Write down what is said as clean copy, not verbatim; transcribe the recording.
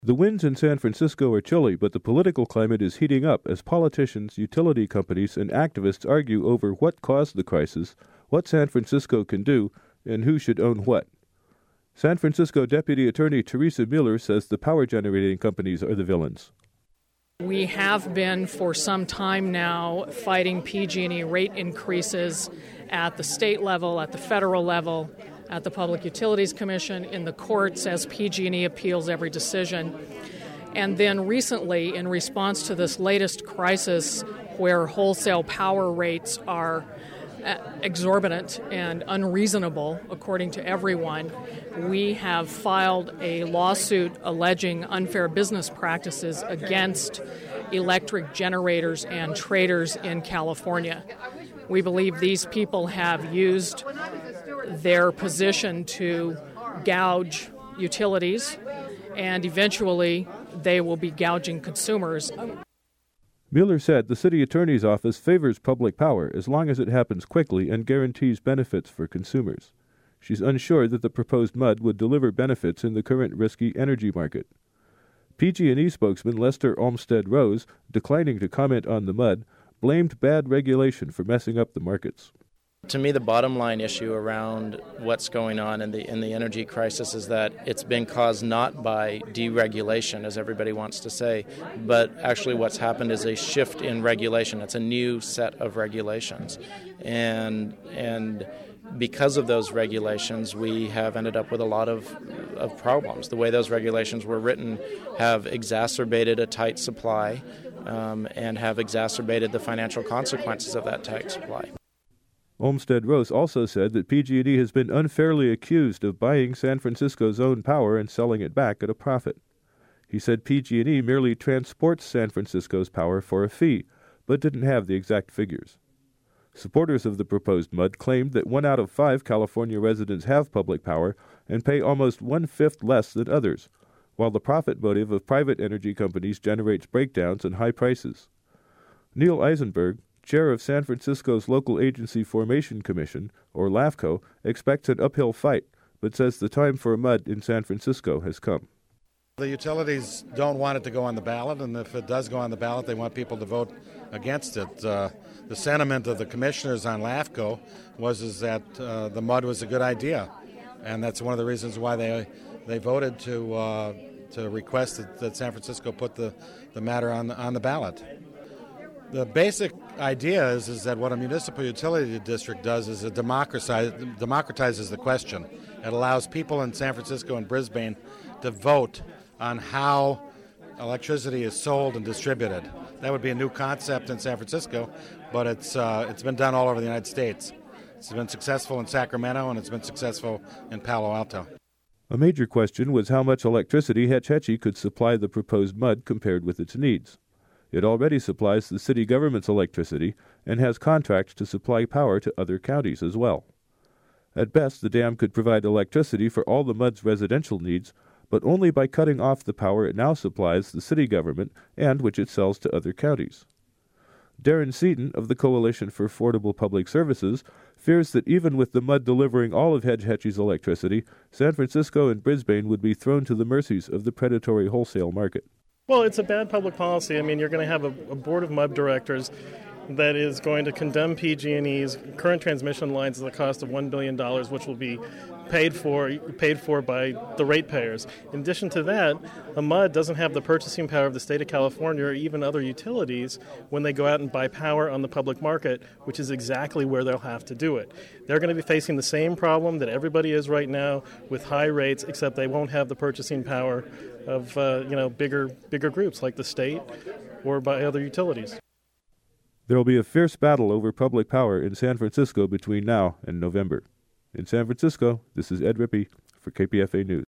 The winds in San Francisco are chilly, but the political climate is heating up as politicians, utility companies, and activists argue over what caused the crisis, what San Francisco can do, and who should own what. San Francisco Deputy Attorney Teresa Mueller says the power generating companies are the villains. We have been for some time now fighting PG&E rate increases at the state level, at the federal level, at the Public Utilities Commission, in the courts as PG&E appeals every decision. And then recently, in response to this latest crisis where wholesale power rates are exorbitant and unreasonable, according to everyone, we have filed a lawsuit alleging unfair business practices against electric generators and traders in California. We believe these people have used their position to gouge utilities, and eventually they will be gouging consumers. Mueller said the city attorney's office favors public power as long as it happens quickly and guarantees benefits for consumers. She's unsure that the proposed MUD would deliver benefits in the current risky energy market. PG&E spokesman Lester Olmsted Rose, declining to comment on the MUD, blamed bad regulation for messing up the markets. To me, the bottom line issue around what's going on in the energy crisis is that it's been caused not by deregulation, as everybody wants to say, but actually what's happened is a shift in regulation. It's a new set of regulations. And because of those regulations, we have ended up with a lot of problems. The way those regulations were written have exacerbated a tight supply and have exacerbated the financial consequences of that tight supply. Olmsted Rose also said that PG&E has been unfairly accused of buying San Francisco's own power and selling it back at a profit. He said PG&E merely transports San Francisco's power for a fee, but didn't have the exact figures. Supporters of the proposed MUD claimed that 1 out of 5 California residents have public power and pay almost 1/5 less than others, while the profit motive of private energy companies generates breakdowns and high prices. Neil Eisenberg, chair of San Francisco's Local Agency Formation Commission, or LAFCO, expects an uphill fight, but says the time for a MUD in San Francisco has come. The utilities don't want it to go on the ballot, and if it does go on the ballot, they want people to vote against it. The sentiment of the commissioners on LAFCO was that the MUD was a good idea, and that's one of the reasons why they voted to request that San Francisco put the matter on the ballot. The basic idea is that what a municipal utility district does is it democratizes the question. It allows people in San Francisco and Brisbane to vote on how electricity is sold and distributed. That would be a new concept in San Francisco, but it's been done all over the United States. It's been successful in Sacramento, and it's been successful in Palo Alto. A major question was how much electricity Hetch Hetchy could supply the proposed MUD compared with its needs. It already supplies the city government's electricity and has contracts to supply power to other counties as well. At best, the dam could provide electricity for all the MUD's residential needs, but only by cutting off the power it now supplies the city government and which it sells to other counties. Darren Seaton of the Coalition for Affordable Public Services fears that even with the MUD delivering all of Hetch Hetchy's electricity, San Francisco and Brisbane would be thrown to the mercies of the predatory wholesale market. Well, it's a bad public policy. I mean, you're going to have a board of MUD directors that is going to condemn PG&E's current transmission lines at the cost of $1 billion, which will be paid for by the ratepayers. In addition to that, a MUD doesn't have the purchasing power of the state of California or even other utilities when they go out and buy power on the public market, which is exactly where they'll have to do it. They're going to be facing the same problem that everybody is right now with high rates, except they won't have the purchasing power of bigger groups like the state or by other utilities. There will be a fierce battle over public power in San Francisco between now and November. In San Francisco, this is Ed Rippey for KPFA News.